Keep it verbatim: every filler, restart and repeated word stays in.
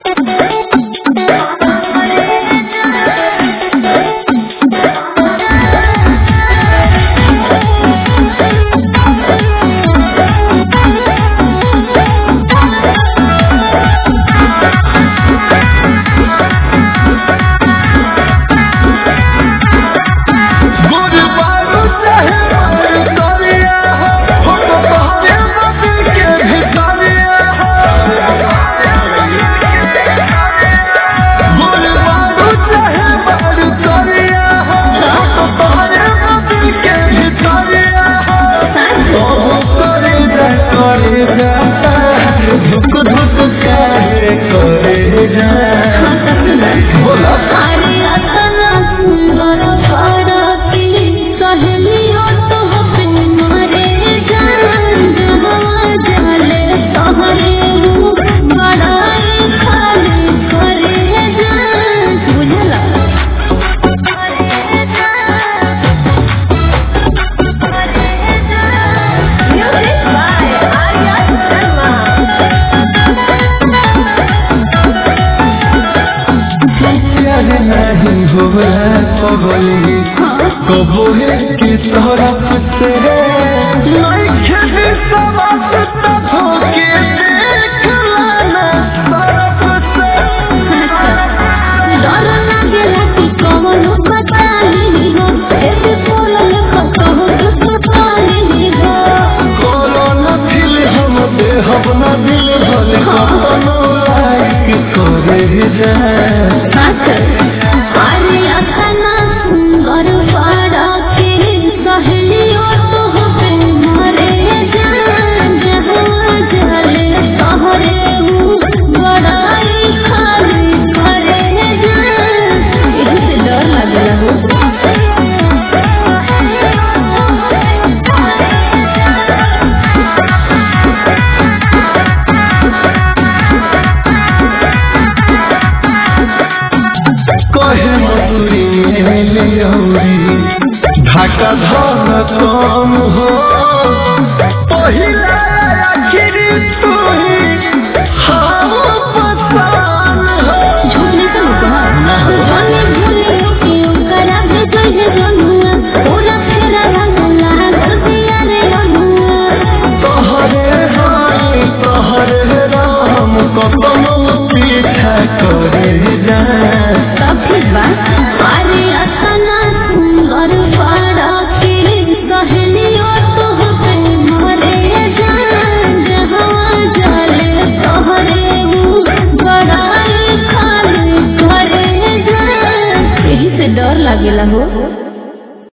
कबो की तरफ से ढाका धन कम हो पहिला आखिरी तू ही हम पसान हो झूठ नहीं सुनूंगा जाने भूले कि उनका भी तुझे जानूंगा पूरा फेरा रंगला दिया रे जानूंगा तोहरे हाय तोहरे राम कतनो पीछा करे जा सब ठीक बा अरे असना सुंदर पाड़ा के सहेलियों तो होते मरे जान जहाँ जाले तोहरे बड़ाई खाली करे जान यही से डर लागेला हो।